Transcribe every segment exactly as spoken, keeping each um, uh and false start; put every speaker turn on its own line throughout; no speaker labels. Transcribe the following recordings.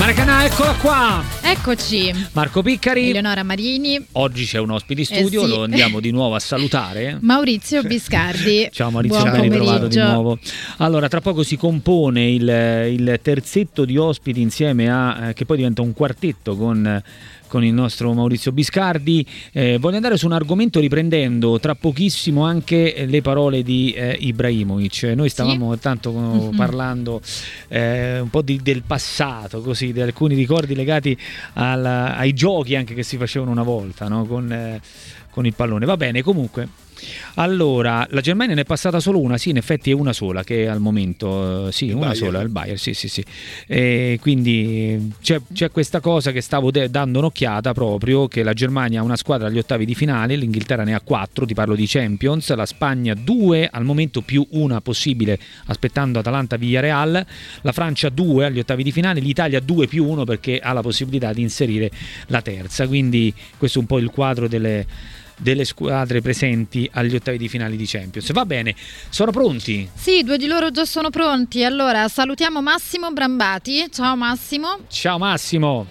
Maracanà, eccola qua.
Eccoci.
Marco Piccari,
Eleonora Marini.
Oggi c'è un ospite in studio,
eh sì.
Lo andiamo di nuovo a salutare.
Maurizio Biscardi.
Ciao Maurizio,
buon
ben
pomeriggio.
ritrovato di nuovo. Allora, tra poco si compone il, il terzetto di ospiti insieme a, eh, che poi diventa un quartetto con... con il nostro Maurizio Biscardi. Eh, voglio andare su un argomento riprendendo tra pochissimo anche le parole di eh, Ibrahimovic. Noi stavamo sì? tanto mm-hmm. parlando eh, un po' di, del passato, così, di alcuni ricordi legati alla, ai giochi anche che si facevano una volta, no? con, eh, con il pallone. Va bene, comunque. Allora, la Germania ne è passata solo una, sì, in effetti è una sola che al momento, sì, il una Bayern. sola, il Bayern, sì, sì, sì. E quindi c'è, c'è questa cosa che stavo de- dando un'occhiata proprio, che la Germania ha una squadra agli ottavi di finale, l'Inghilterra ne ha quattro, ti parlo di Champions, la Spagna due, al momento più una possibile, aspettando Atalanta-Villarreal, la Francia due agli ottavi di finale, l'Italia due più uno perché ha la possibilità di inserire la terza, quindi questo è un po' il quadro delle... delle squadre presenti agli ottavi di finale di Champions. Va bene, sono pronti?
Sì, due di loro già sono pronti. Allora salutiamo Massimo Brambati. Ciao Massimo.
Ciao Massimo.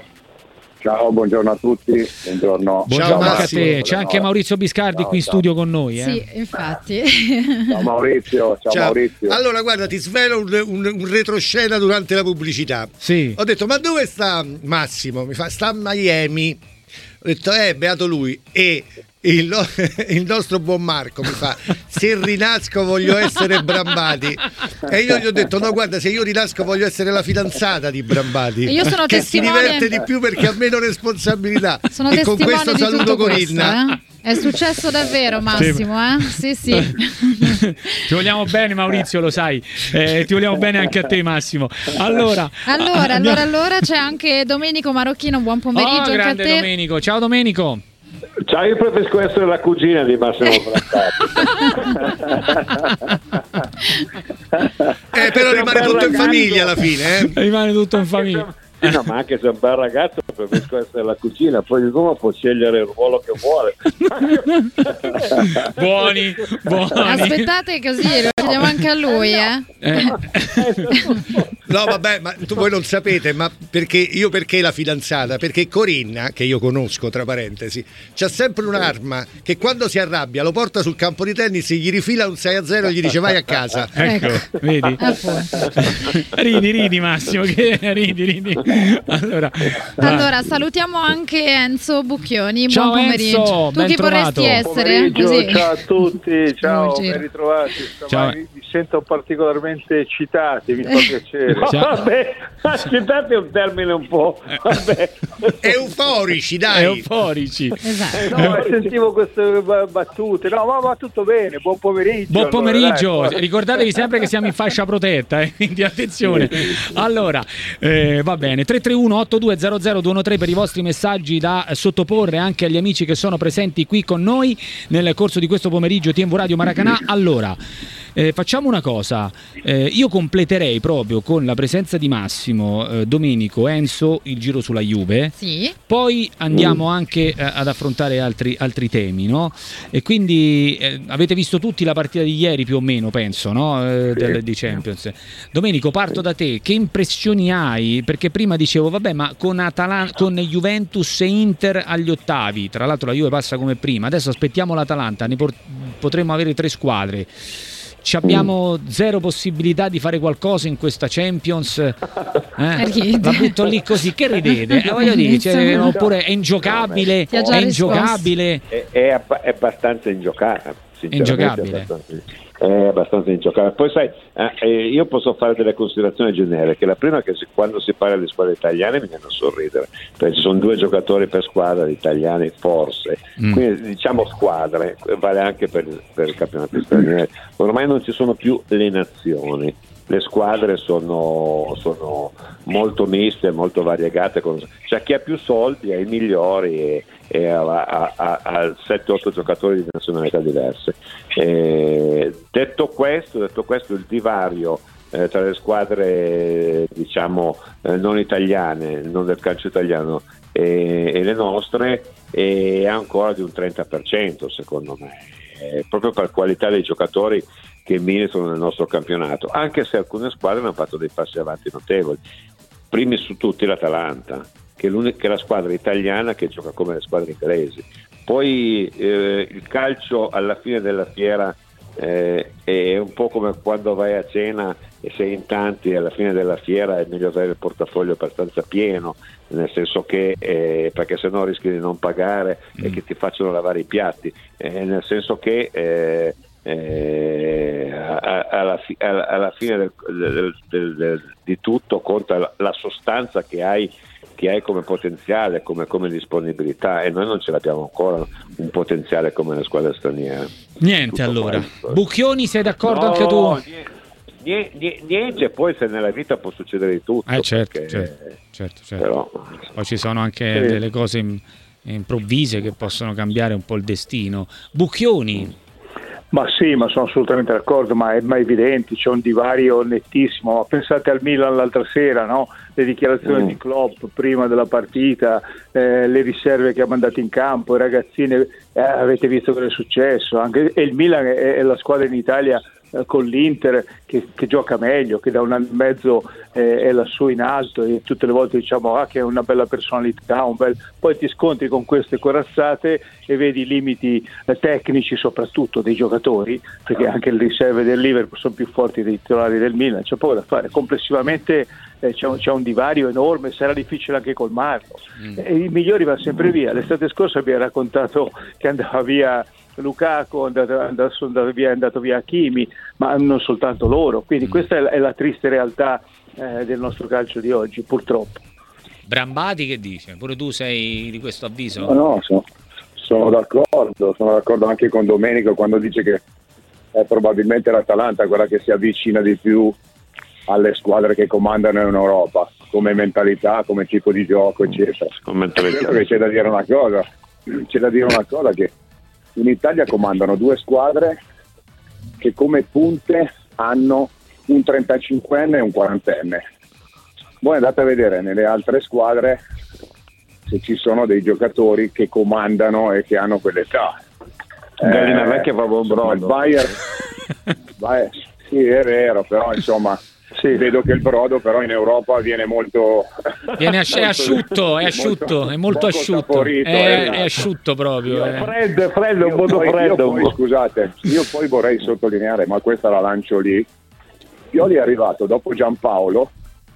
Ciao, buongiorno a tutti. Buongiorno.
Buongiorno anche a te. C'è anche Maurizio Biscardi ciao, qui in ciao. studio con noi. Eh?
Sì, infatti.
Ciao Maurizio, ciao, ciao Maurizio.
Allora guarda, ti svelo un, un, un retroscena durante la pubblicità.
Sì.
Ho detto, ma dove sta Massimo? Mi fa, sta a Miami. Ho detto, eh, beato lui. E il, no- il nostro buon Marco mi fa, se rinasco voglio essere Brambati. E io gli ho detto, no guarda, se io rinasco voglio essere la fidanzata di Brambati.
E io sono
che
testimone...
si diverte di più perché ha meno responsabilità.
Sono
e con questo
di
saluto Corinna.
Questo, eh? È successo davvero, Massimo, eh? Sì, sì.
Ti vogliamo bene, Maurizio, lo sai. Eh, ti vogliamo bene anche a te, Massimo. Allora,
allora, allora, allora c'è anche Domenico Marocchino. Buon pomeriggio
oh,
anche
grande
a te.
Domenico. Ciao Domenico.
Ciao, io preferisco essere la cugina di Massimo Brancati.
eh, però rimane tutto ragazzo. in famiglia alla fine, eh?
Rimane tutto in famiglia.
Eh no, ma anche se è un bel ragazzo preferisco essere la cucina, poi l'uomo può scegliere il ruolo che vuole.
buoni, buoni.
Aspettate così, lo chiediamo anche a lui, eh?
eh.
No, vabbè, ma tu voi non sapete, ma perché io perché la fidanzata? Perché Corinna, che io conosco tra parentesi, c'ha sempre un'arma che quando si arrabbia lo porta sul campo di tennis, gli rifila un sei a zero e gli dice vai a casa.
Ecco, ecco. Vedi? ridi, ridi Massimo, che ridi, ridi. Allora,
allora salutiamo anche Enzo Bucchioni.
Ciao
buon pomeriggio.
Enzo,
tu chi
trovato.
vorresti essere? Così.
Ciao a tutti, ciao, ben ritrovati.
Ciao.
Mi, mi sento particolarmente eccitati, mi fa piacere.
Ciao.
Vabbè, eccitati è un termine un po'. Vabbè.
Euforici, dai.
Euforici.
Esatto.
No, sentivo queste battute. No, ma va tutto bene. Buon pomeriggio.
Buon pomeriggio.
Allora, dai.
Ricordatevi sempre che siamo in fascia protetta, eh? Quindi attenzione. Allora, eh, va bene. tre tre uno otto due zero zero due uno tre per i vostri messaggi da sottoporre anche agli amici che sono presenti qui con noi nel corso di questo pomeriggio T M V Radio Maracanà. Allora, eh, facciamo una cosa. Eh, io completerei proprio con la presenza di Massimo, eh, Domenico, Enzo, il giro sulla Juve.
Sì.
Poi andiamo anche eh, ad affrontare altri, altri temi, no? E quindi eh, avete visto tutti la partita di ieri più o meno, penso, no? Eh, del, di Champions. Domenico, parto da te. Che impressioni hai? Perché prima dicevo, vabbè, ma con, Atalan- con Juventus e Inter agli ottavi, tra l'altro la Juve passa come prima, adesso aspettiamo l'Atalanta, ne por- potremmo avere tre squadre. Ci abbiamo zero possibilità di fare qualcosa in questa Champions, eh? La butto lì così, che ridete? Eh, voglio dire, cioè, oppure è ingiocabile, è ingiocabile,
è, è, è abbastanza ingiocabile,
ingiocabile.
È abbastanza ingiocabile. Poi sai, eh, io posso fare delle considerazioni generiche. La prima è che se, quando si parla di squadre italiane mi viene a sorridere, perché ci sono due giocatori per squadra italiani forse, mm. quindi diciamo squadre, vale anche per, per i campionati stranieri. Ormai non ci sono più le nazioni, le squadre sono, sono molto miste, molto variegate, c'è chi ha più soldi, ha i migliori e, e ha, ha, ha sette otto giocatori di nazionalità diverse. E detto questo, detto questo il divario eh, tra le squadre diciamo eh, non italiane, non del calcio italiano e, e le nostre è ancora di un trenta per cento secondo me, eh, proprio per qualità dei giocatori che militano nel nostro campionato, anche se alcune squadre hanno fatto dei passi avanti notevoli. primi su tutti l'Atalanta, che è, l'unica, che è la squadra italiana che gioca come le squadre inglesi. Poi eh, il calcio alla fine della fiera eh, è un po' come quando vai a cena e sei in tanti, alla fine della fiera è meglio avere il portafoglio abbastanza pieno, nel senso che eh, perché sennò rischi di non pagare mm. e che ti facciano lavare i piatti, eh, nel senso che eh, eh, alla, fi- alla fine del, del, del, del, di tutto conta la, la sostanza che hai che hai come potenziale, come, come disponibilità, e noi non ce l'abbiamo ancora un potenziale come le squadre straniere.
Niente. Tutto allora questo. Bucchioni, sei d'accordo
no,
anche tu?
Niente, niente, niente, poi se nella vita può succedere di tutto.
Eh certo,
perché,
certo, certo, certo.
Però,
poi ci sono anche sì. delle cose improvvise che possono cambiare un po' il destino. Bucchioni.
Ma sì, ma sono assolutamente d'accordo, ma è, ma è evidente, c'è un divario nettissimo. Ma pensate al Milan l'altra sera, no? Le dichiarazioni mm. di Klopp prima della partita, eh, le riserve che ha mandato in campo, i ragazzini, eh, avete visto cosa è successo. Anche, e il Milan è, è la squadra in Italia eh, con l'Inter che, che gioca meglio, che da un anno e mezzo eh, è lassù in alto, e tutte le volte diciamo ah, che è una bella personalità, un bel... poi ti scontri con queste corazzate e vedi i limiti eh, tecnici soprattutto dei giocatori, perché anche le riserve del Liverpool sono più forti dei titolari del Milan, c'è poco da fare. Complessivamente eh, c'è, un, c'è un divario enorme, sarà difficile anche colmarlo. Mm. E i migliori vanno sempre via. L'estate scorsa abbiamo raccontato che andava via Lukaku, è andato, adesso è andato via, è andato via Hakimi, ma non soltanto loro, quindi mm. questa è la, è la triste realtà eh, del nostro calcio di oggi, purtroppo.
Brambati che dice? Pure tu sei di questo avviso?
No, no, sono, sono d'accordo, sono d'accordo anche con Domenico quando dice che è probabilmente l'Atalanta quella che si avvicina di più alle squadre che comandano in Europa, come mentalità, come tipo di gioco, eccetera. Credo che c'è da dire una cosa, c'è da dire una cosa che in Italia comandano due squadre che come punte hanno un trentacinquenne e un quarantenne. Voi andate a vedere nelle altre squadre se ci sono dei giocatori che comandano e che hanno quell'età.
Gallina eh, vecchia proprio un brodo.
Il Bayern, Bayern, sì è vero, però insomma sì, vedo che il brodo però in Europa viene molto
viene asci- è asciutto, è asciutto, molto, è molto asciutto, saporito, è, è asciutto proprio.
È freddo, freddo, un po' freddo.
Poi, scusate, io poi vorrei sottolineare, ma questa la lancio lì. Pioli è arrivato dopo Giampaolo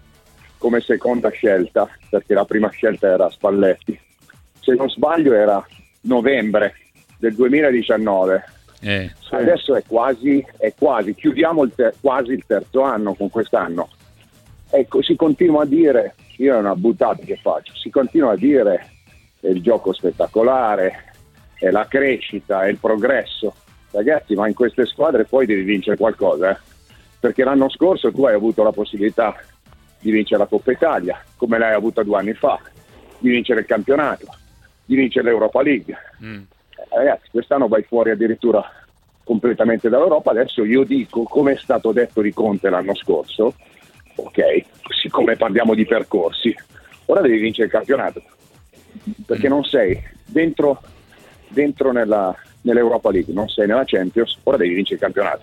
come seconda scelta, perché la prima scelta era Spalletti. Se non sbaglio era novembre del duemiladiciannove.
Eh, sì.
Adesso è quasi, è quasi, chiudiamo il ter- quasi il terzo anno con quest'anno. Ecco, si continua a dire, io è una buttata che faccio, si continua a dire è il gioco spettacolare, è la crescita, è il progresso. Ragazzi, ma in queste squadre poi devi vincere qualcosa, eh? Perché l'anno scorso tu hai avuto la possibilità di vincere la Coppa Italia, come l'hai avuta due anni fa, di vincere il campionato, di vincere l'Europa League. Mm. Ragazzi, quest'anno vai fuori addirittura completamente dall'Europa. Adesso io dico, come è stato detto di Conte l'anno scorso, ok, siccome parliamo di percorsi, ora devi vincere il campionato, perché non sei dentro, dentro nella, nell'Europa League, non sei nella Champions, ora devi vincere il campionato.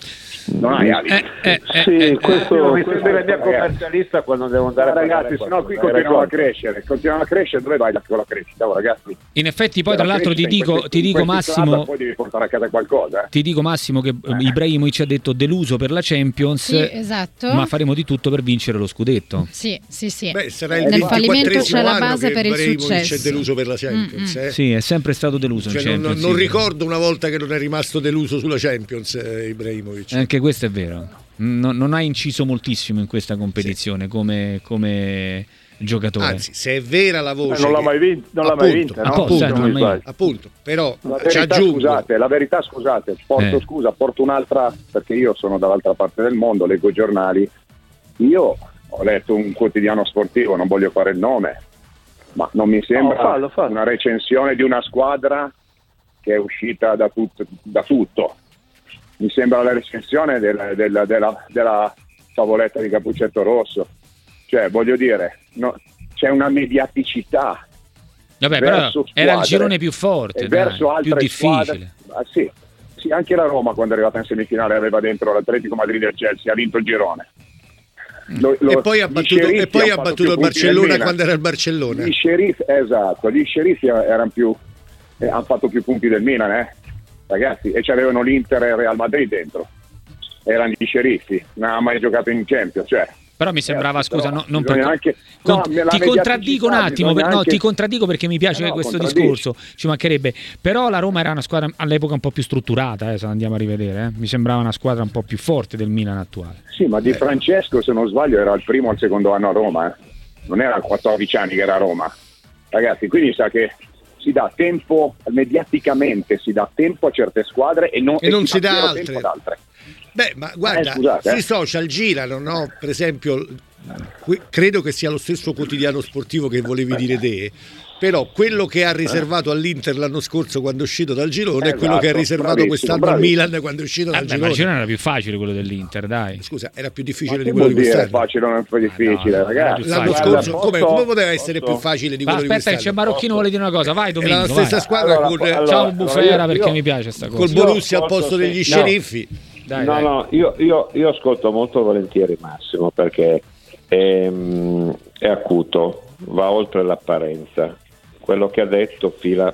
Non hai ali.
Eh, eh, eh,
sì,
eh,
questo
mi sembra la mia commercialista quando devo andare
no,
a
ragazzi, sennò qui continuiamo a crescere, continuiamo a crescere, dove vai con la crescita, oh, ragazzi?
In effetti poi tra l'altro ti dico, ti dico Massimo,
poi devi portare a casa qualcosa, eh.
Ti dico Massimo che eh. Ibrahimovic ci ha detto deluso per la Champions,
sì, esatto.
ma faremo di tutto per vincere lo scudetto.
Sì, sì, sì.
Beh, sarà il
nel fallimento c'è la base per il
Ibrahimovic
successo.
è deluso per la Champions, eh?
Sì, è sempre stato deluso
cioè,
in Champions,
non, non
sì.
ricordo una volta che non è rimasto deluso sulla Champions, eh, Ibrahimovic.
Anche questo è vero. Non, non ha inciso moltissimo in questa competizione, sì, come, come giocatore.
Anzi, se è vera la voce,
eh, non l'ha mai vinta, non l'ha mai vinta, no?
appunto,
appunto,
non mai...
appunto, però
la
ci
verità,
aggiungo.
Scusate, la verità, scusate, porto
Eh.
scusa, porto un'altra, perché io sono dall'altra parte del mondo, leggo giornali. Io ho letto un quotidiano sportivo, non voglio fare il nome, ma non mi sembra
no, fallo, fallo.
una recensione di una squadra che è uscita da, tut- da tutto. Mi sembra la recensione della, della, della, della favoletta di Cappuccetto Rosso. Cioè, voglio dire, no, c'è una mediaticità.
Vabbè, però era il girone più forte, dai,
verso altre
più difficile.
Ah, sì. Sì, anche la Roma quando è arrivata in semifinale aveva dentro l'Atletico Madrid e il Chelsea, ha vinto il girone. Lo, lo,
e poi ha battuto, e poi ha battuto il Barcellona quando era il Barcellona.
Gli sceriffi, esatto, gli sceriffi erano più, eh, hanno fatto più punti del Milan, eh? Ragazzi, e c'avevano l'Inter e il Real Madrid dentro. Erano gli sceriffi, non ha mai giocato in Champions, cioè.
Però mi sembrava,
certo,
scusa,
però
no, non per...
anche,
con...
no,
ti contraddico un attimo, per... no,
anche...
ti contraddico perché mi piace
eh no,
questo discorso, ci mancherebbe. Però la Roma era una squadra all'epoca un po' più strutturata, eh, se andiamo a rivedere, eh. Mi sembrava una squadra un po' più forte del Milan attuale.
Sì, ma Di Francesco, se non sbaglio, era il primo o il secondo anno a Roma, eh. Non era a quattordici anni che era a Roma. Ragazzi, quindi sa che si dà tempo, mediaticamente si dà tempo a certe squadre e non,
e non
si,
si
dà
dà altre.
tempo ad altre.
Beh, ma guarda,
eh, scusate,
sui
eh.
social girano, no? Per esempio, credo che sia lo stesso quotidiano sportivo che volevi dire te, però quello che ha riservato all'Inter l'anno scorso quando è uscito dal girone
esatto,
è quello che ha riservato quest'anno al Milan quando è uscito dal
eh,
girone.
Ma il girone era più facile quello dell'Inter, dai.
Scusa, era più difficile
Ma
di quello di quest'anno.
Facile non è più difficile,
no, no,
ragazzi.
L'anno
facile.
scorso
Posso,
come, come poteva
posso,
essere
posso.
più facile di
Ma
quello
aspetta
di
che c'è
quest'anno?
Marocchino vuole dire una cosa, vai Domenico,
Era la stessa
vai.
squadra
Allora,
con,
allora,
Ciao Bufera
allora,
perché
io,
mi piace sta cosa.
col Borussia al
posso,
posto degli
no.
sceriffi.
Dai,
no,
dai.
no, io, io, io ascolto molto volentieri Massimo perché è, è acuto, va oltre l'apparenza. Quello che ha detto fila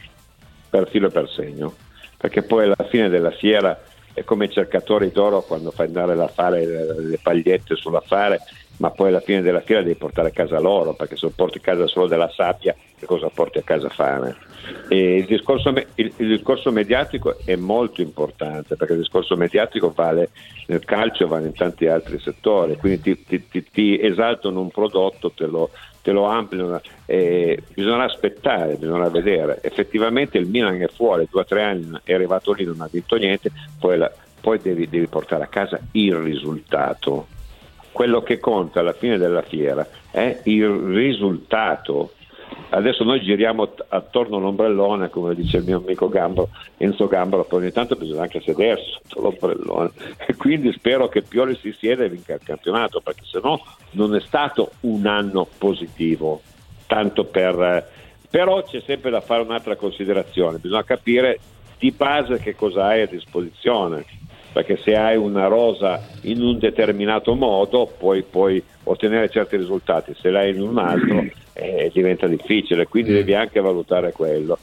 per filo e per segno, perché poi alla fine della fiera è come i cercatori d'oro quando fai andare la fare le pagliette sull'affare, ma poi alla fine della fiera devi portare a casa l'oro, perché se porti a casa solo della sabbia, che cosa porti a casa a fare? E il discorso, il, il discorso mediatico è molto importante, perché il discorso mediatico vale nel calcio, vale in tanti altri settori, quindi ti, ti, ti, ti esaltano un prodotto, te lo, te lo ampliano, e bisogna aspettare, bisogna vedere. Effettivamente il Milan è fuori, due o tre anni è arrivato lì, non ha vinto niente, poi, la, poi devi, devi portare a casa il risultato. Quello che conta alla fine della fiera è il risultato. Adesso noi giriamo attorno all'ombrellone, come dice il mio amico Gambaro, Enzo Gambaro, poi ogni tanto bisogna anche sedersi sotto l'ombrellone, e quindi spero che Pioli si sieda e vinca il campionato, perché sennò non è stato un anno positivo. Tanto per però c'è sempre da fare un'altra considerazione, bisogna capire di base che cosa hai a disposizione, perché se hai una rosa in un determinato modo puoi, puoi ottenere certi risultati, se l'hai in un altro eh, diventa difficile, quindi devi anche valutare quello.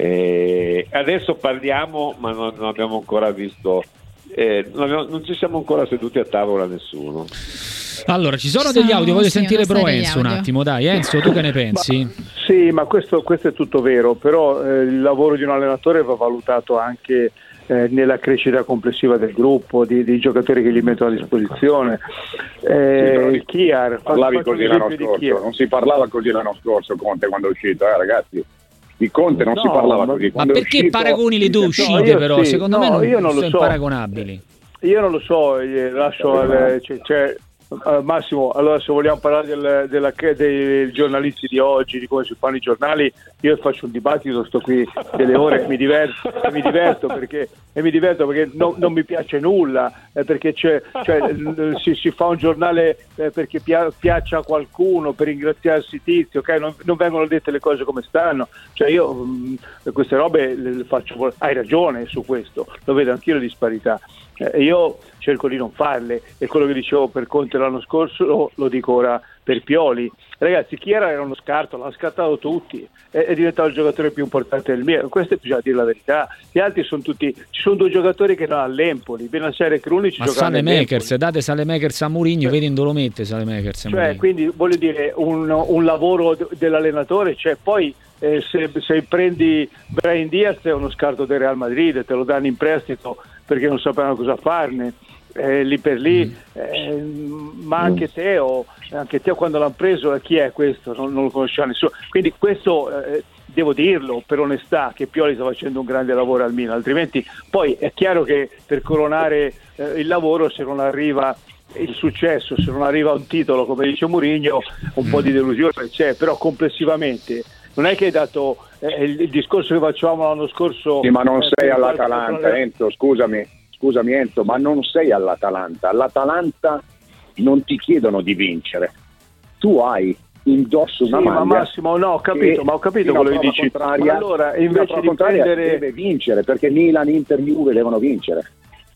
Eh, adesso parliamo, ma non, non abbiamo ancora visto, eh, non, abbiamo, non ci siamo ancora seduti a tavola nessuno.
Allora, ci sono
Ci
degli
sono,
audio, voglio
sì,
sentire
una
però
serie di
Enzo un
audio.
attimo, dai Enzo, tu che ne pensi?
Ma, sì, ma questo, questo è tutto vero, però eh, il lavoro di un allenatore va valutato anche eh, nella crescita complessiva del gruppo, di, di giocatori che gli mettono a disposizione. Eh,
Sì,
Chiar,
parlavi
faccio
così
un
l'anno
esempio di
scorso,
Chiar.
non si parlava così l'anno scorso Conte quando è uscito, eh, ragazzi. Di Conte non
No,
si parlava
ma-
così.
Ma
Quando è
perché
uscito,
paragoni le due
no,
uscite
io
però?
sì,
Secondo
no,
me non,
io non lo
sono
so.
paragonabili.
Io non lo so, eh, lascio al, c'è, c'è, eh, Massimo, allora se vogliamo parlare del, della, dei giornalisti di oggi, di come si fanno i giornali, io faccio un dibattito, sto qui delle ore e mi diverto, e mi diverto perché, e mi diverto perché no, non mi piace nulla, eh, perché c'è, cioè, si, si fa un giornale eh, perché pia, piaccia a qualcuno, per ringraziarsi Tizio, ok? Non, non vengono dette le cose come stanno, cioè io mh, queste robe le, le faccio, hai ragione su questo, lo vedo anch'io le disparità. Eh, io cerco di non farle, e quello che dicevo per Conte l'anno scorso lo, lo dico ora per Pioli. Ragazzi, Chiara era uno scarto, l'hanno scartato tutti, è, è diventato il giocatore più importante del Milan, questo bisogna dire la verità. Gli altri sono tutti, ci sono due giocatori che erano all'Empoli, Benacer e Krunic
Ma
giocano
Salemakers, date Salemakers a Mourinho, vedi dove lo mette Salemakers a
cioè,
Mourinho.
quindi voglio dire un, un lavoro d- dell'allenatore, cioè poi eh, se, se prendi Brahim Diaz è uno scarto del Real Madrid, te lo danno in prestito perché non sapevano cosa farne, eh, lì per lì, mm. eh, ma anche Teo, anche Teo quando l'hanno preso, eh, chi è questo? Non, non lo conosceva nessuno, quindi questo eh, devo dirlo per onestà che Pioli sta facendo un grande lavoro al Milan, altrimenti poi è chiaro che per coronare eh, il lavoro, se non arriva il successo, se non arriva un titolo come dice Mourinho, un mm. po' di delusione c'è, però complessivamente non è che hai dato eh, il, il discorso che facevamo l'anno scorso.
Sì, ma non
eh,
sei
per-
all'Atalanta,
per-
Enzo, scusami, scusami Enzo, ma non sei all'Atalanta. All'Atalanta non ti chiedono di vincere. Tu hai indosso una
Sì,
maglia.
ma Massimo, no, ho capito,
che
ma ho capito
fino a
quello che
prova
dici.
contraria-
Ma allora,
fino a
invece
prova
di
contraria
prendere
deve vincere, perché Milan, Inter, Juve devono vincere.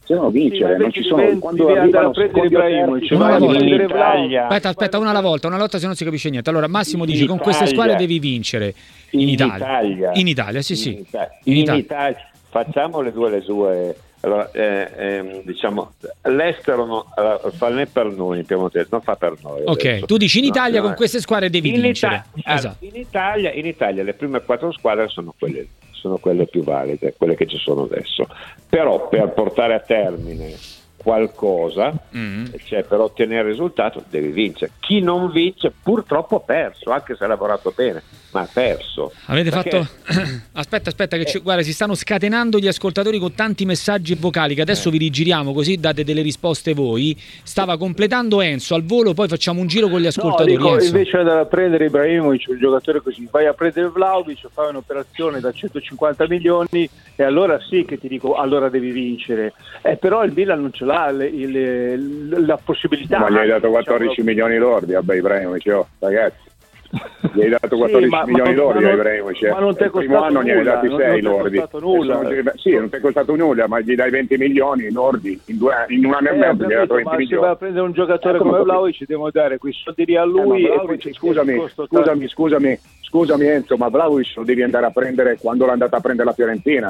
devono vincere,
sì,
non ci sono
diventi,
quando
devi andare a
arrivano
prendere Ibrahimovic,
Una alla volta.
Vlahovic.
Aspetta, aspetta, una alla volta, una lotta se non si capisce niente. Allora Massimo
In
dice con queste
Italia.
squadre devi vincere in,
In
Italia.
Italia.
In Italia, sì, sì.
In, Ita-
In
in
Italia.
Italia. Facciamo le due le due. Allora, eh, ehm, diciamo, l'estero no, allora, fa né per noi in Piemonte, non fa per noi.
Ok,
adesso.
tu dici in
No,
Italia
no,
con queste squadre devi
in
vincere.
Ita-
Esatto.
in, Italia, in Italia le prime quattro squadre sono quelle, sono quelle più valide, quelle che ci sono adesso. Però per portare a termine qualcosa,
Mm.
cioè per ottenere il risultato devi vincere. Chi non vince purtroppo ha perso, anche se ha lavorato bene, ma ha perso.
Avete
Perché-
fatto. Aspetta, aspetta, che ci- guarda, si stanno scatenando gli ascoltatori con tanti messaggi vocali che adesso vi rigiriamo così date delle risposte voi. Stava completando Enzo al volo, poi facciamo un giro con gli
No,
ascoltatori.
dico,
Enzo.
invece di andare a prendere Ibrahimovic, un giocatore così, vai a prendere Vlahovic, fai un'operazione da centocinquanta milioni e allora sì che ti dico, allora devi vincere. Eh, però il Milan non ce l'ha le- il- la possibilità.
Ma gli hai dato
diciamo,
quattordici milioni lordi a Ibrahimovic, oh, ragazzi. Gli hai dato quattordici
ma-
milioni
ma-
lordi
ma
a
non-
Ibrahimovic.
ma non ti è
Il primo
costato
anno ne hai
nulla,
dati
non-
sei
non ti è
lordi.
costato nulla.
E sono- Sì, non ti è costato nulla, ma gli dai venti milioni lordi in, due, in un anno
Eh,
e mezzo,
ho
gli hai
capito,
dato venti
ma se
milioni.
vai a prendere un giocatore
Eh, come
come
ho capito.
Vlahovic devo dare quei soldi lì a
Eh, ma
lui e
Vlahovic,
poi
scusami,
il costo
scusami, scusami, scusami Enzo, ma Vlahovic lo devi andare a prendere quando l'è andata a prendere la Fiorentina.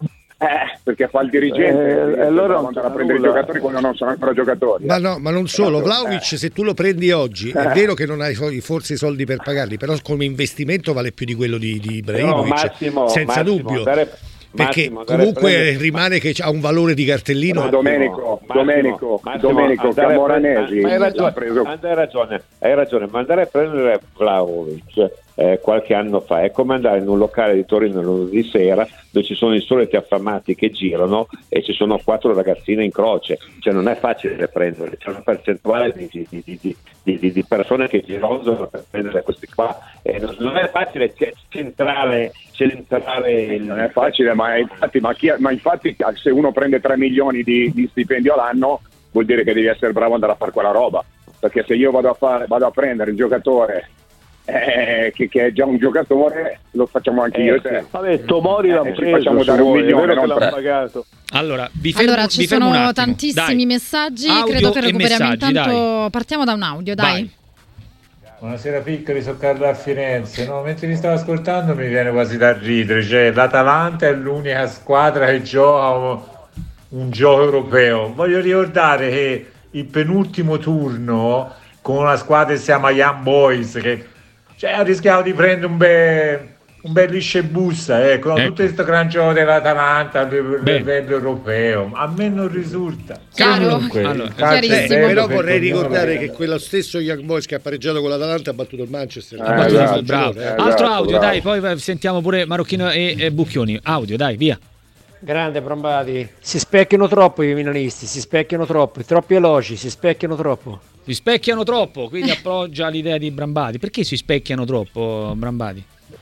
Eh, perché fa il dirigente,
Eh,
devi
allora non
andare a
c'è
prendere
nulla.
i giocatori quando non sono ancora giocatori.
Ma no, ma non solo,
Eh.
Vlahovic se tu lo prendi oggi è
Eh.
vero che non hai fo- forse i soldi per pagarli, però come investimento vale più di quello di, di
Però
Ibrahimovic,
Massimo,
senza
Massimo,
dubbio.
andare-
Perché
Massimo, andare a
comunque
prendere-
rimane che ha un valore di cartellino.
No, Domenico,
Massimo,
Domenico,
Massimo,
Domenico
andare a
Camoranesi
prendere- ma hai ragione,
l'ha preso.
hai ragione, hai ragione, ma andare a prendere Vlahovic eh, qualche anno fa è come andare in un locale di Torino lunedì sera dove ci sono i soliti affamati che girano e ci sono quattro ragazzine in croce, cioè non è facile prendere, c'è una percentuale di, di, di, di, di, di- di persone che gironzano per prendere questi qua, e non, non è facile c- centrare, centrare il...
Non è facile, ma, è- infatti, ma, chi, ma infatti se uno prende tre milioni di, di stipendio all'anno vuol dire che devi essere bravo ad andare a fare quella roba, perché se io vado a, fare, vado a prendere il giocatore eh, che, che è già un giocatore, lo facciamo anche
Eh,
io e
sì.
te.
Vabbè, Tomori l'ha
Eh, ci
preso,
facciamo
se
dare un
vuoi, è
milione,
vero che
non
l'ha
tre.
pagato.
Allora, vi fermo,
Allora, ci
vi fermo un
sono
attimo.
tantissimi
Dai.
messaggi,
Audio
credo che
e
recuperiamo
messaggi,
intanto. Partiamo da un audio, dai.
Vai.
Buonasera piccoli, sono Carlo a Firenze. No, mentre mi stavo ascoltando mi viene quasi da ridere. Cioè, l'Atalanta è l'unica squadra che gioca un, un gioco europeo. Voglio ricordare che il penultimo turno con una squadra che si chiama Young Boys, che cioè, ha rischiato di prendere un bel, un bel liscebussa, ecco,
Ecco.
tutto questo gran gioco dell'Atalanta a livello
Bene.
europeo. A me non risulta.
Chiaro?
Comunque,
Allora,
il calcio è
chiarissimo.
bello
però
se
vorrei
ognuno
ricordare
la-
che quello stesso Young Boys che ha pareggiato con l'Atalanta ha battuto il Manchester.
Eh,
Ha battuto il-
esatto,
bravo.
eh,
Altro
esatto,
audio,
bravo.
dai, poi sentiamo pure Marocchino e, e Bucchioni. Audio, dai, via.
Grande Brambati, si specchiano troppo i milanisti, si specchiano troppo, troppi elogi, si specchiano troppo.
Si specchiano troppo, quindi appoggia l'idea di Brambati. Perché si specchiano troppo, Brambati?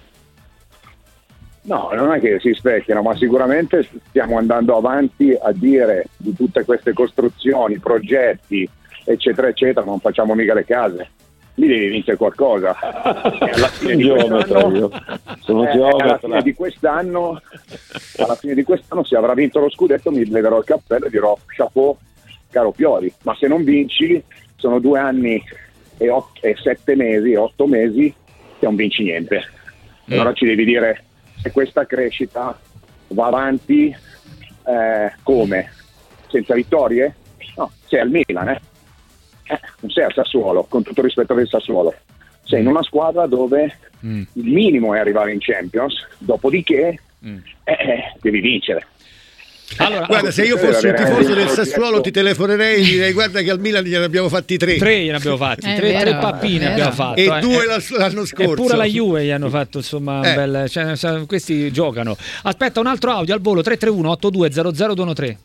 No, non è che si specchiano, ma sicuramente stiamo andando avanti a dire di tutte queste costruzioni, progetti, eccetera, eccetera, non facciamo mica le case. Lì devi vincere qualcosa. E alla fine di
Geometra
quest'anno,
io. Sono
eh, alla
geometra.
fine di quest'anno, alla fine di quest'anno, se avrà vinto lo scudetto, mi leverò il cappello e dirò chapeau, caro Pioli. Ma se non vinci, sono due anni e, otto, e sette mesi, otto mesi, che non vinci niente. Allora ci devi dire se questa crescita va avanti eh, come? Senza vittorie? No, sei al Milan, eh? Eh, non sei al Sassuolo, con tutto il rispetto del Sassuolo. Sei in una squadra dove
Mm.
il minimo è arrivare in Champions, dopodiché
Mm.
eh, devi vincere.
Allora,
Guarda, se io fossi un tifoso del Sassuolo ti telefonerei e direi guarda che al Milan gliene abbiamo fatti tre.
tre gliene abbiamo fatti,
È
tre,
vero,
tre pappine
è
abbiamo
vero.
fatto.
E
eh.
due
Eh,
l'anno- l'anno
E
scorso.
pure la Juve gli hanno fatto insomma un
Eh.
bel, cioè, sa- questi giocano. Aspetta un altro audio al volo tre tre uno otto due zero zero due uno tre.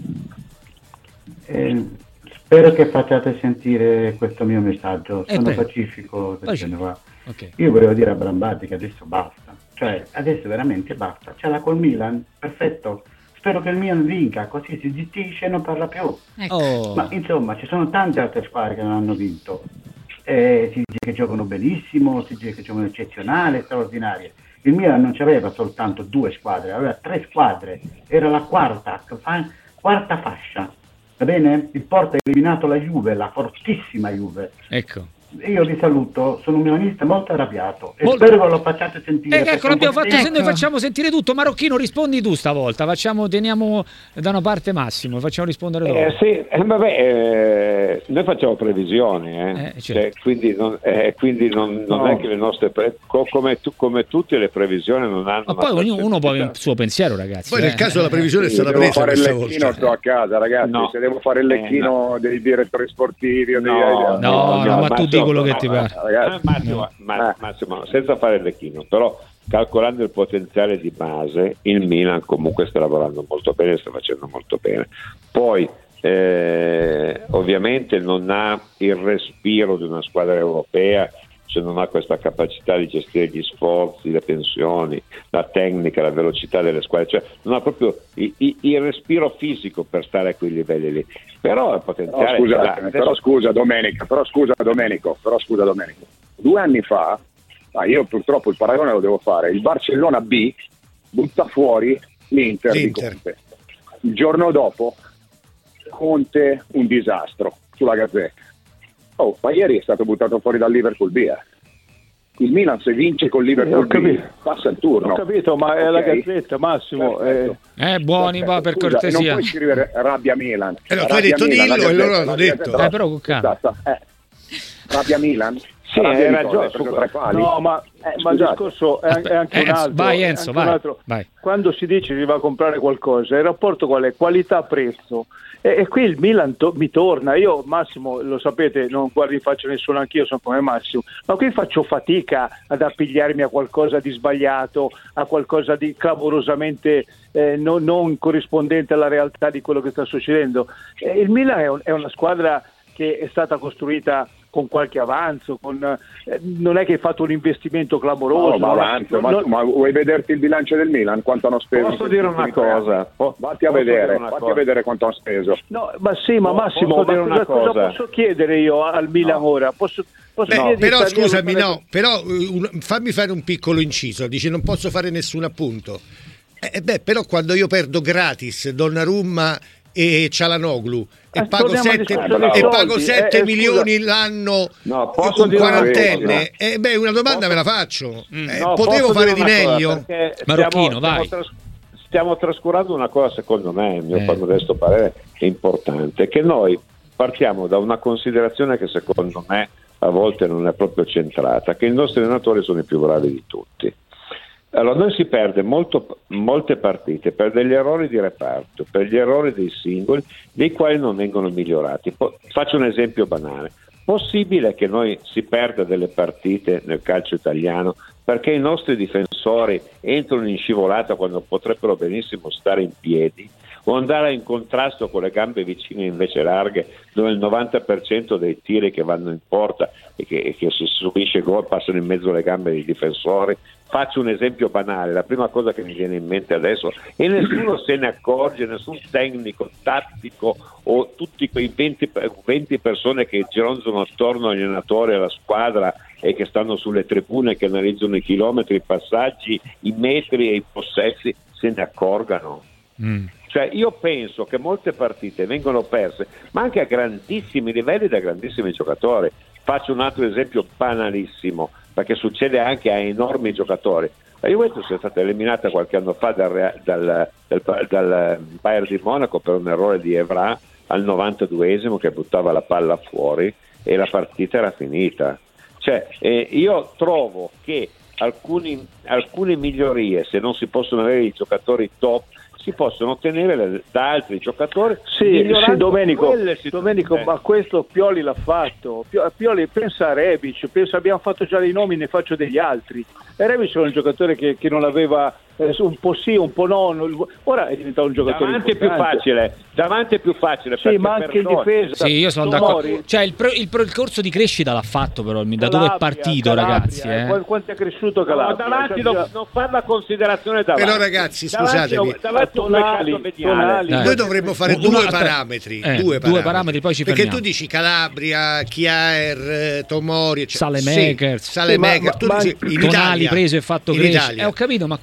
Eh, spero che facciate sentire questo mio messaggio.
Eh,
Sono
prego.
pacifico,
Pacifico.
se ne va.
Ok.
Io volevo dire a Brambati che adesso basta, cioè adesso veramente basta. Ce l'ha col Milan, perfetto. Spero che il Milan vinca, così si zittisce e non parla più.
Ecco.
Oh.
Ma insomma, ci sono tante altre squadre che non hanno vinto. Eh, si dice che giocano benissimo, si dice che giocano eccezionali, straordinarie. Il Milan non c'aveva soltanto due squadre, aveva tre squadre, era la quarta. Fa- quarta fascia, va bene? Il Porto ha eliminato la Juve, la fortissima Juve.
Ecco.
Io vi saluto, sono un milanista molto arrabbiato e
Molto...
spero che lo facciate sentire.
Eh, ecco, l'abbiamo fatto, se noi
Ecco.
facciamo sentire tutto. Marocchino, rispondi tu stavolta, facciamo, teniamo da una parte Massimo, facciamo rispondere dopo.
Eh, sì, eh, vabbè, eh, noi facciamo previsioni, eh.
Eh, certo.
Cioè, quindi non, eh, quindi non, non
No.
è che le nostre pre- co- come, tu- come tutte le previsioni non hanno
Ma poi
una
ognuno, uno può avere il
trascendenza.
suo pensiero, ragazzi.
Poi nel
eh.
caso la previsione è
Se
stata
devo
presa
fare il
questa
lecchino
volta.
sto a casa, ragazzi.
No.
Se devo fare il
Eh,
lecchino dei direttori sportivi o dei
No,
no, no, ma tu di quello che ti pare.
ragazzi.
Ah, Massimo, ma- Massimo, senza fare il lecchino, però calcolando il potenziale di base, il Milan comunque sta lavorando molto bene, sta facendo molto bene. Poi eh, ovviamente non ha il respiro di una squadra europea, cioè non ha questa capacità di gestire gli sforzi, le tensioni, la tecnica, la velocità delle squadre, cioè non ha proprio il, il- il respiro fisico per stare a quei livelli lì. Però il potenziale
Però
ce l'ha.
scusa,
Adesso-
però scusa Domenica, però scusa Domenico, però scusa Domenico. Due anni fa, ah, io purtroppo il paragone lo devo fare, il Barcellona B butta fuori l'Inter,
L'Inter.
di Conte. Il giorno dopo Conte un disastro sulla Gazzetta. Oh, ma ieri è stato buttato fuori dal Liverpool B. Eh. Il Milan se vince con Liverpool
Ho capito.
B passa il turno.
Ho capito, ma è la
Ok?
Gazzetta, Massimo. eh,
Perfetto.
Eh, buoni, va, per
Scusa,
cortesia.
non puoi scrivere rabbia Milan.
Eh no, tu hai
Rabbia
detto
Milan,
dillo
la
e loro
Gazzetta,
hanno
la
detto.
Gazzetta,
Eh, però con calma.
esatto, eh. Rabbia Milan.
Sì,
Rabbia
hai
di
ragione,
cosa? Hai preso tre pali?
No, ma,
Eh,
ma il
scusate.
discorso è, è
Aspetta,
anche un
Enzo,
altro.
vai,
è
Enzo,
anche un
vai,
altro.
vai.
Quando si dice si va a comprare qualcosa, il rapporto qual è? Qualità-prezzo. E, e qui il Milan to- mi torna. Io, Massimo, lo sapete, non guardo in faccia nessuno, anch'io sono come Massimo, ma qui faccio fatica ad appigliarmi a qualcosa di sbagliato, a qualcosa di clamorosamente eh, non, non corrispondente alla realtà di quello che sta succedendo. Eh, il Milan è, un- è una squadra che è stata costruita con qualche avanzo, con, eh, non è che hai fatto un investimento clamoroso.
No, ma
non è-
avanzo, ma,
non-
tu- ma vuoi vederti il bilancio del Milan? Quanto hanno speso?
Posso dire una cosa? Po-
Vatti a
posso
vedere,
dire una
vatti
cosa?
a vedere quanto hanno speso.
No, ma sì, ma
Po-
Massimo,
posso
ma
dire una
cosa, cosa
cosa?
posso chiedere io al Milan
No.
ora? Posso, posso
Beh,
chiedergli
però
di stare
scusami,
lì a
no, però eh, un- fammi fare un piccolo inciso. Dice non posso fare nessun appunto. Eh, beh, però quando io perdo gratis Donnarumma e Cialanoglu e
Eh,
pago
torniamo al
sette
discorso
dei
e
soldi.
pago
Eh,
sette
eh,
milioni
scusa.
l'anno
No, posso
un
dire una
quarantenne,
cosa?
eh, beh, una domanda
Posso-
me la faccio. Eh,
No,
potevo
posso
fare
dire
di
una cosa,
meglio?
perché
Marocchino,
stiamo,
vai.
Stiamo, tras- stiamo trascurando una cosa, secondo me, il mio
Eh.
modesto parere, è importante, che noi partiamo da una considerazione che secondo me a volte non è proprio centrata, che i nostri allenatori sono i più bravi di tutti. Allora noi si perde molto, molte partite per degli errori di reparto, per gli errori dei singoli, dei quali non vengono migliorati. Po- faccio un esempio banale. Possibile che noi si perda delle partite nel calcio italiano perché i nostri difensori entrano in scivolata quando potrebbero benissimo stare in piedi, o andare in contrasto con le gambe vicine invece larghe, dove il novanta per cento dei tiri che vanno in porta e che, e che si subisce gol passano in mezzo alle gambe dei difensori. Faccio un esempio banale, la prima cosa che mi viene in mente adesso, e nessuno se ne accorge, nessun tecnico, tattico o tutti quei venti, venti persone che gironzano attorno agli allenatori, alla squadra e che stanno sulle tribune, che analizzano i chilometri, i passaggi, i metri e i possessi, se ne accorgano.
Mm.
Cioè io penso che molte partite vengono perse, ma anche a grandissimi livelli da grandissimi giocatori. Faccio un altro esempio banalissimo, perché succede anche a enormi giocatori. La Juventus è stata eliminata qualche anno fa dal, Real- dal, dal, dal Bayern di Monaco per un errore di Evra al novantaduesimo che buttava la palla fuori e la partita era finita. Cioè eh, io trovo che alcuni, alcune migliorie, se non si possono avere i giocatori top, si possono ottenere da altri giocatori.
Sì,
migliorando
sì, Domenico,
quelle situazioni.
Domenico, ma questo Pioli l'ha fatto. Pio- Pioli pensa a Rebic, pensa, abbiamo fatto già dei nomi, ne faccio degli altri. E Rebic è un giocatore che, che non aveva eh, un po' sì, un po' no, non- ora è diventato un giocatore
Davanti è più
importante.
facile, davanti è più facile.
Sì,
perché
ma anche in
Pertoni-
difesa.
Sì, io sono
Tomori,
d'accordo. Cioè il, pro- il percorso di crescita l'ha fatto però, da dove è
Calabria,
partito,
Calabria,
ragazzi. Eh?
qu- Quanto è cresciuto
No,
Calabria?
davanti
Cioè,
non, non fare la considerazione davanti.
Però, ragazzi,
Davanti-
scusatemi.
davanti a un
Tonali,
mercato mediale.
Tonali.
Eh.
Noi dovremmo fare
Uno-
due
aspetta.
parametri,
Eh,
due
due
parametri,
parametri, poi ci
perché
fermiamo.
tu dici Calabria, Chiaer, eh, Tomori, eccetera.
Saelemaekers.
Sì, Saelemaekers.
Sì,
tu
ma-
dici
ma-
in
Tonali
Italia,
preso e fatto
in
crescere.
Italia.
Eh, ho capito, ma questo
Quando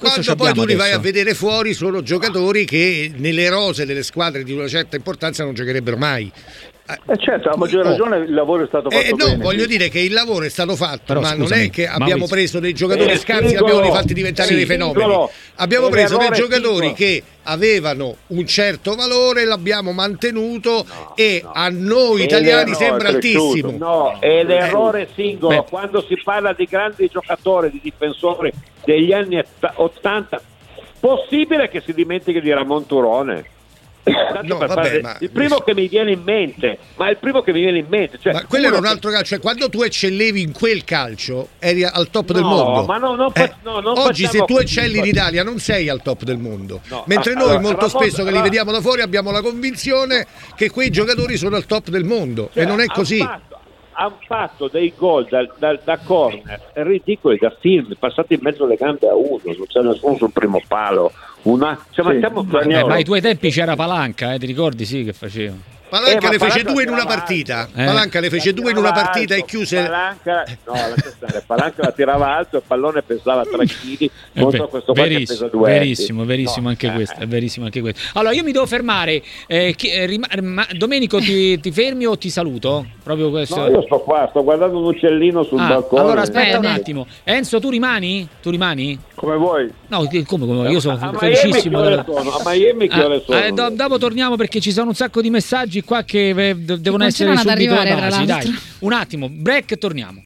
poi tu li vai
adesso.
a vedere fuori, sono giocatori che nelle rose delle squadre di una certa importanza non giocherebbero mai.
Eh certo, a maggior ragione il lavoro è stato fatto
eh, no,
bene.
voglio dire che il lavoro è stato fatto,
Però,
ma
scusami,
non è che abbiamo
Maurizio.
preso dei giocatori
Eh,
scarsi e
singolo,
abbiamo fatti diventare
sì,
dei fenomeni.
singolo.
Abbiamo
È
preso dei
l'errore
giocatori
singolo.
che avevano un certo valore, l'abbiamo mantenuto
No,
e
no.
a noi
È
italiani
l'errore
sembra
cresciuto.
altissimo.
No, è l'errore singolo.
Beh.
Quando si parla di grandi giocatori, di difensori degli anni ottanta, possibile che si dimentichi di Ramon Turone? Tanto
No,
per
vabbè,
fare-
ma-
il primo che mi viene in mente, ma è il primo che mi viene in mente. Cioè,
Ma quello era
uno
un
che-
altro calcio, cioè quando tu eccellevi in quel calcio eri al top del
No,
mondo.
ma no, non fa-
Eh,
no, non
oggi
facciamo
se tu
così.
eccelli in Italia non sei al top del mondo.
No,
Mentre
ah,
noi
allora,
molto
Ramon-
spesso che li
allora-
vediamo da fuori abbiamo la convinzione che quei giocatori sono al top del mondo
Cioè,
e non è
han
così.
fatto- han fatto dei gol da, da, da corner ridicoli, da film passati in mezzo alle gambe a uno, non c'è nessuno sul primo palo. Una, cioè, ma
Sì,
stiamo-
Zaniolo.
Eh, ma ai tuoi tempi c'era Palanca, eh, ti ricordi? Sì, che faceva.
Palanca
Eh, ma
ne fece
Palanca
due in una
tirava
partita.
alto.
Eh.
Palanca ne fece
La
due in una
tirava
partita
alto,
e chiuse.
Palanca, no, lascia stare, Palanca la tirava alto, il pallone pesava tre chili
È
contro
ver-
questo qua che
verissimo,
pesa due.
verissimo, verissimo
No,
anche
eh,
questo, è verissimo anche questo. Allora io mi devo fermare. Eh, chi- eh, rima- ma- Domenico, ti, ti fermi o ti saluto? Proprio questo.
No, io sto qua, sto guardando un uccellino sul
Ah,
balcone.
allora aspetta un
Bene.
attimo. Enzo, tu rimani? Tu rimani?
Come vuoi.
No, che- come, come? Io sono
a Miami
felicissimo.
che ore
della-
sono? A Miami che
Ah,
ore sono?
eh, do- dopo torniamo perché ci sono un sacco di messaggi qua che eh, de- devono essere
continuano ad
subito
arrivare, tra
evasi, dai.
l'altro.
Un attimo, break e torniamo.